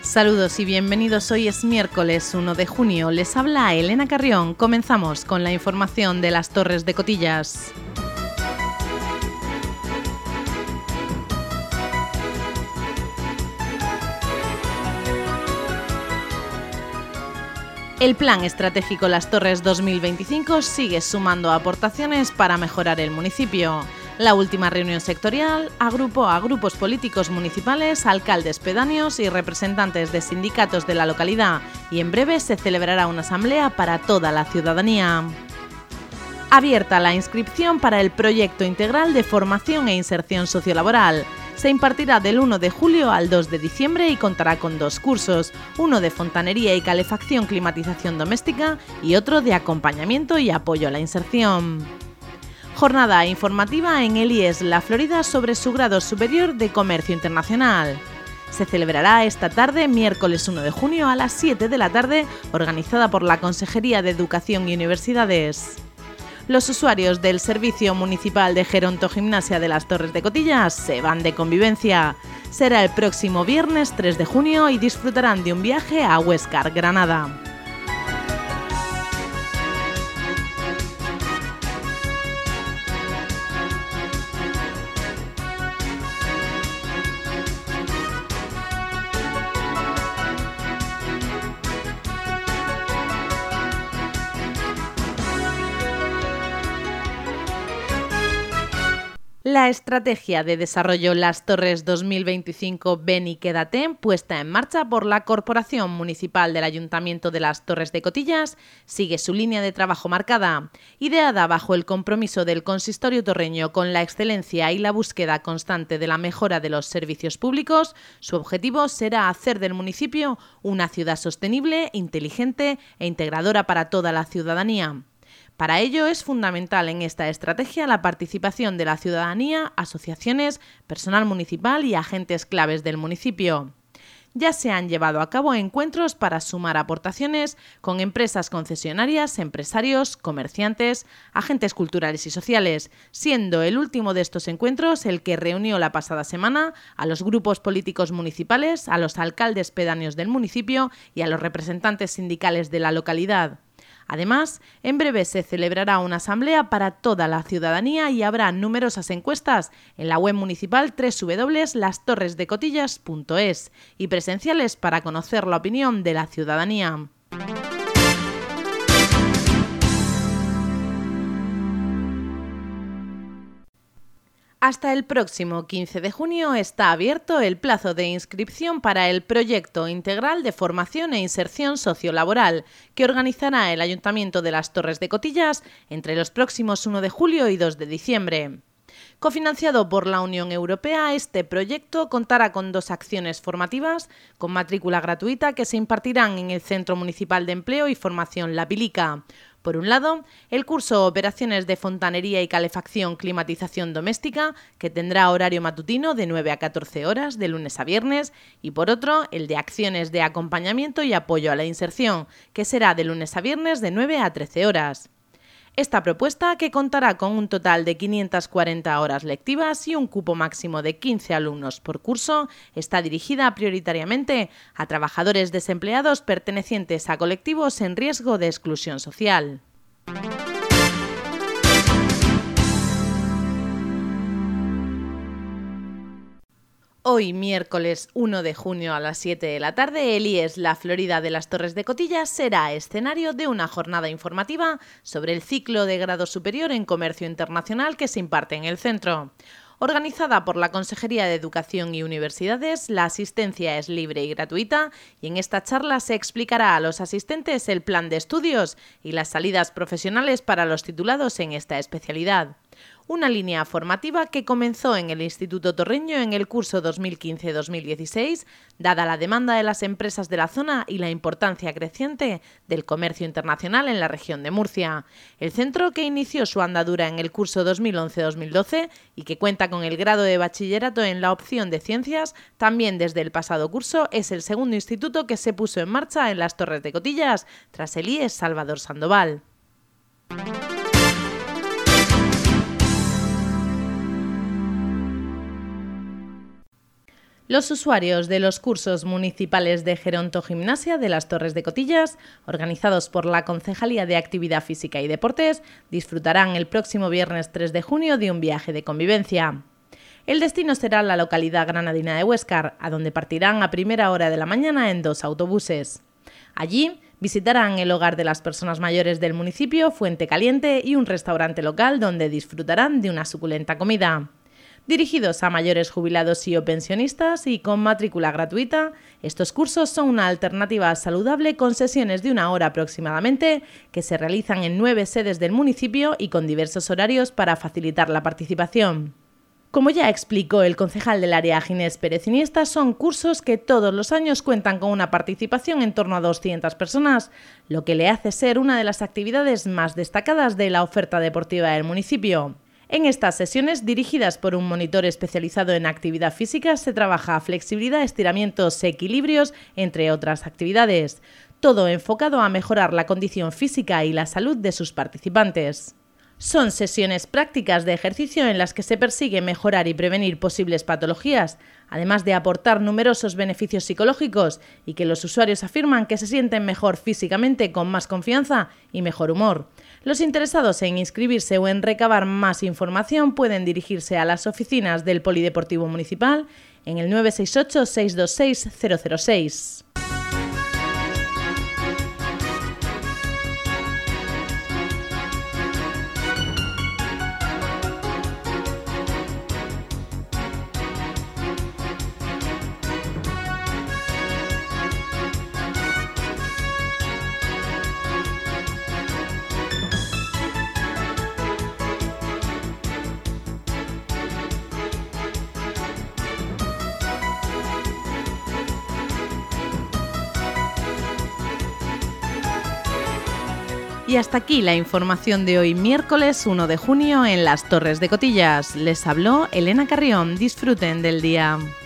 Saludos y bienvenidos. Hoy es miércoles 1 de junio. Les habla Elena Carrión. Comenzamos con la información de las Torres de Cotillas. El Plan Estratégico Las Torres 2025 sigue sumando aportaciones para mejorar el municipio. La última reunión sectorial agrupó a grupos políticos municipales, alcaldes pedáneos y representantes de sindicatos de la localidad, y en breve se celebrará una asamblea para toda la ciudadanía. Abierta la inscripción para el proyecto integral de formación e inserción sociolaboral. Se impartirá del 1 de julio al 2 de diciembre y contará con 2 cursos, uno de fontanería y calefacción climatización doméstica y otro de acompañamiento y apoyo a la inserción. Jornada informativa en el IES La Florida sobre su grado superior de Comercio Internacional. Se celebrará esta tarde, miércoles 1 de junio a las 7 de la tarde, organizada por la Consejería de Educación y Universidades. Los usuarios del Servicio Municipal de Gerontogimnasia de las Torres de Cotillas se van de convivencia. Será el próximo viernes 3 de junio y disfrutarán de un viaje a Huéscar, Granada. La estrategia de desarrollo Las Torres 2025 Ven y Quédate, puesta en marcha por la Corporación Municipal del Ayuntamiento de Las Torres de Cotillas, sigue su línea de trabajo marcada. Ideada bajo el compromiso del Consistorio torreño con la excelencia y la búsqueda constante de la mejora de los servicios públicos, su objetivo será hacer del municipio una ciudad sostenible, inteligente e integradora para toda la ciudadanía. Para ello es fundamental en esta estrategia la participación de la ciudadanía, asociaciones, personal municipal y agentes claves del municipio. Ya se han llevado a cabo encuentros para sumar aportaciones con empresas concesionarias, empresarios, comerciantes, agentes culturales y sociales, siendo el último de estos encuentros el que reunió la pasada semana a los grupos políticos municipales, a los alcaldes pedáneos del municipio y a los representantes sindicales de la localidad. Además, en breve se celebrará una asamblea para toda la ciudadanía y habrá numerosas encuestas en la web municipal www.lastorresdecotillas.es y presenciales para conocer la opinión de la ciudadanía. Hasta el próximo 15 de junio está abierto el plazo de inscripción para el proyecto integral de formación e inserción sociolaboral que organizará el Ayuntamiento de Las Torres de Cotillas entre los próximos 1 de julio y 2 de diciembre. Cofinanciado por la Unión Europea, este proyecto contará con 2 acciones formativas con matrícula gratuita que se impartirán en el Centro Municipal de Empleo y Formación La Pilica. Por un lado, el curso Operaciones de Fontanería y Calefacción Climatización Doméstica, que tendrá horario matutino de 9 a 14 horas de lunes a viernes, y por otro, el de Acciones de Acompañamiento y Apoyo a la Inserción, que será de lunes a viernes de 9 a 13 horas. Esta propuesta, que contará con un total de 540 horas lectivas y un cupo máximo de 15 alumnos por curso, está dirigida prioritariamente a trabajadores desempleados pertenecientes a colectivos en riesgo de exclusión social. Hoy, miércoles 1 de junio a las 7 de la tarde, el IES La Florida de las Torres de Cotillas será escenario de una jornada informativa sobre el ciclo de grado superior en Comercio Internacional que se imparte en el centro. Organizada por la Consejería de Educación y Universidades, la asistencia es libre y gratuita y en esta charla se explicará a los asistentes el plan de estudios y las salidas profesionales para los titulados en esta especialidad. Una línea formativa que comenzó en el Instituto Torreño en el curso 2015-2016, dada la demanda de las empresas de la zona y la importancia creciente del comercio internacional en la región de Murcia. El centro, que inició su andadura en el curso 2011-2012 y que cuenta con el grado de bachillerato en la opción de ciencias, también desde el pasado curso es el segundo instituto que se puso en marcha en Las Torres de Cotillas, tras el IES Salvador Sandoval. Los usuarios de los cursos municipales de gerontogimnasia de las Torres de Cotillas, organizados por la Concejalía de Actividad Física y Deportes, disfrutarán el próximo viernes 3 de junio de un viaje de convivencia. El destino será la localidad granadina de Huéscar, a donde partirán a primera hora de la mañana en 2 autobuses. Allí visitarán el hogar de las personas mayores del municipio, Fuente Caliente, y un restaurante local donde disfrutarán de una suculenta comida. Dirigidos a mayores jubilados y o pensionistas y con matrícula gratuita, estos cursos son una alternativa saludable con sesiones de 1 hora aproximadamente que se realizan en 9 sedes del municipio y con diversos horarios para facilitar la participación. Como ya explicó el concejal del área Ginés Pérez Iniesta, son cursos que todos los años cuentan con una participación en torno a 200 personas, lo que le hace ser una de las actividades más destacadas de la oferta deportiva del municipio. En estas sesiones, dirigidas por un monitor especializado en actividad física, se trabaja flexibilidad, estiramientos, equilibrios, entre otras actividades, todo enfocado a mejorar la condición física y la salud de sus participantes. Son sesiones prácticas de ejercicio en las que se persigue mejorar y prevenir posibles patologías, además de aportar numerosos beneficios psicológicos y que los usuarios afirman que se sienten mejor físicamente con más confianza y mejor humor. Los interesados en inscribirse o en recabar más información pueden dirigirse a las oficinas del Polideportivo Municipal en el 968 626 006. Y hasta aquí la información de hoy, miércoles 1 de junio en las Torres de Cotillas. Les habló Elena Carrión. Disfruten del día.